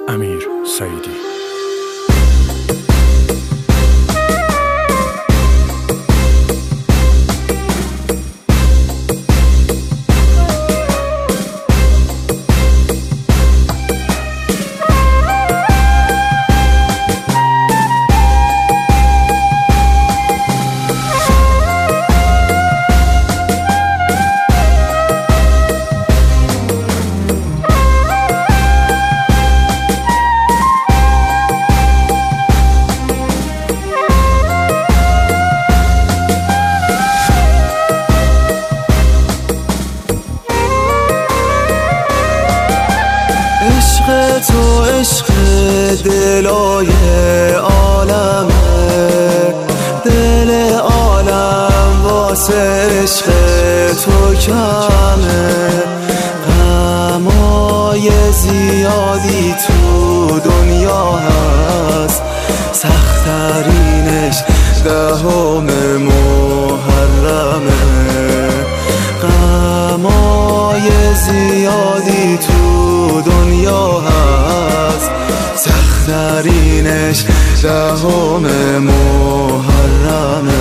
امیر سعیدی. عشق تو عشق دلای عالمه، دل عالم واسه عشق تو کمه. غمای زیادی تو دنیا هست، سخت‌ترینش 10 محرمه. غمای زیادی تو دنیا هست، سخت‌ترینش 10 محرمه.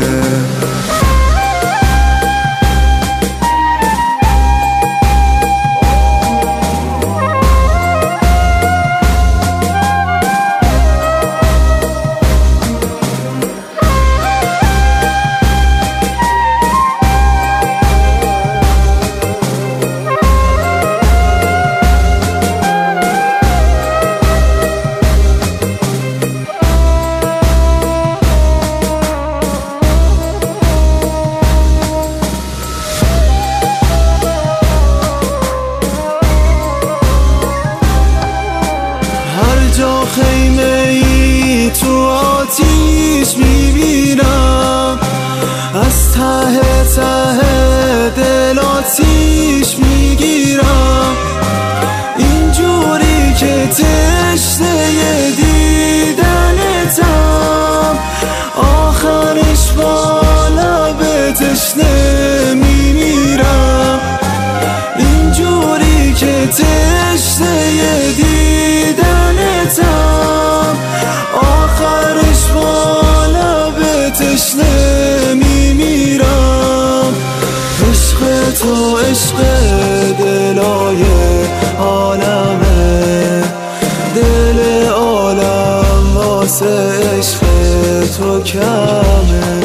جا خیمه ای تو آتیش میبینم، از ته دل آتیش میگیرم. اینجوری که تشنه دیدنتم، آخرش با لب تشنه میمیرم. اینجوری که تشنه دیدنتم، آخرش با لب تشنه میمیرم. عشق تو عشق دلای عالمه، دل عالم واسه عشق تو کمه.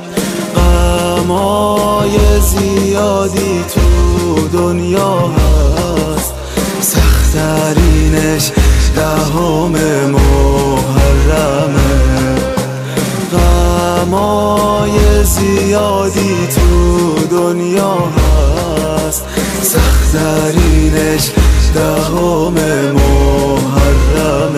غمای زیادی تو دنیا هست، سخت‌ترینش 10 محرمه. غمای زیادی تو دنیا هست، سخت‌ترینش 10 محرمه.